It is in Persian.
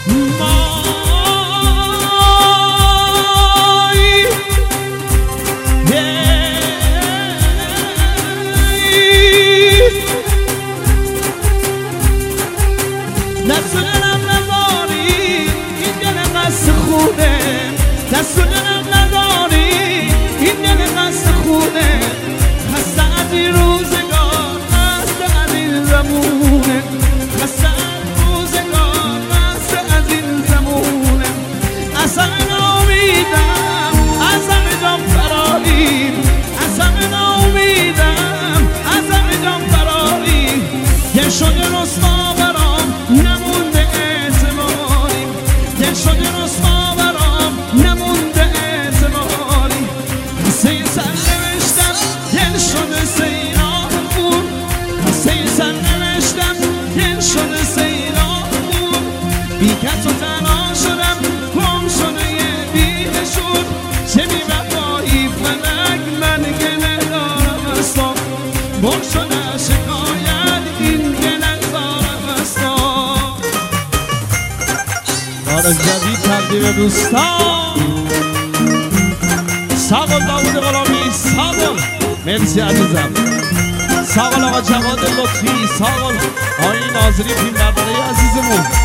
دست و دلم نداری این دل قصد خونه خسته از این روزگار خسته از این زمونه خسته از روزگار خسته از این زمونه از همه نامیدم از همه جام فراری از همه نامیدم از همه جام فراری دل شده رسوا برام نمونده اعتباری دل شده رسوا نمونده اعتباری قصه سرنوشتم دل شده سیرامون قصه سرنوشتم دل شده سیرامون بی کس و تنها شدم گم شده یه بیهشون چه بی وفایی فلک من گله دارم از تو بر شده شکایت این گله دارم از تو دار جدید تقدیم دوستان ساقل داود غلامی ساقل مرسی عزیزم ساقل آقا جواد لطفی ساقل آقای ناظری فیلم برداری عزیزمون